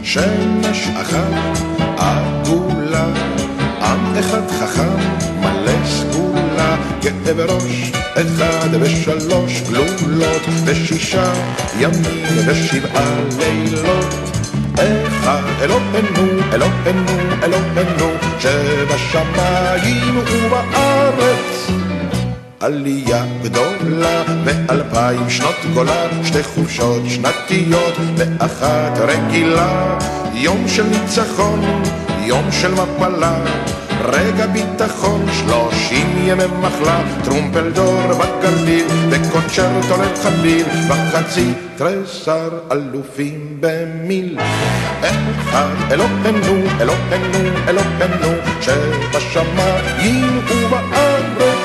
שמש אחת עגולה, עם אחד חכם מלא סגולה, גאה בראש אחד ושלוש גלולות, ושישה ימים ושבעה לילות. אחד אלוהינו, אלוהינו, אלוהינו, שבשמיים ובארץ. עלייה גדולה ו2000 שנות גולה, שתי חופשות שנתיות ואחת רגילה. יום של ניצחון, יום של מפלה, רגע ביטחון, 30 ימי מחלה. טרומפלדור בגליל וקונצ'רטו לחליל, וחצי תריסר אלופים במיל. אחד אלוהינו, אלוהינו, אלוהינו, שבשמיים ובארץ.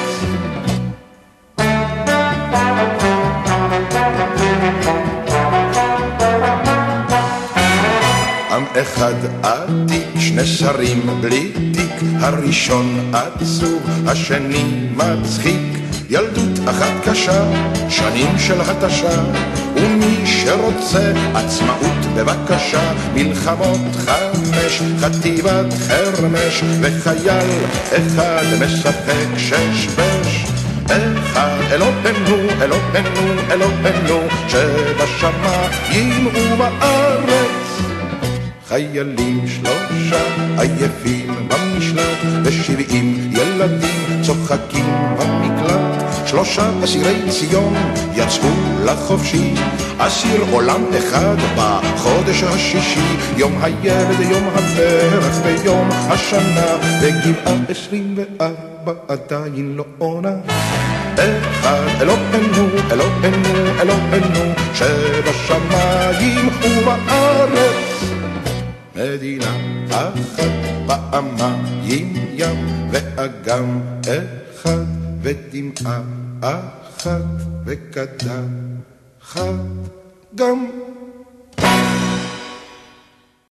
עם אחד עתיק, שני שרים בלי תיק, הראשון עצוב, השני מצחיק. ילדות אחת קשה, שנים של התשה, ומי שרוצה עצמאות בבקשה. מלחמות 5, חטיבת חרמש, וחייל אחד משחק שש-בש. אחד אלוהינו, אלוהינו, אלוהינו, שבשמיים ובארץ. חיילים 3 עייפים במשלט, ו70 ילדים צוחקים במקלט. 3 אסירי ציון יצאו לחופשי, אסיר עולם אחד בחודש השישי. יום הילד, יום הפרח ויום השנה, בגבעה 24 עדיין לא עונה. אחד אלוהינו, אלוהינו, אלוהינו, שבשמיים ובארץ. מדינה אחת, פעמיים ים ואגם אחד, ודמעה אחת וקדם חד גם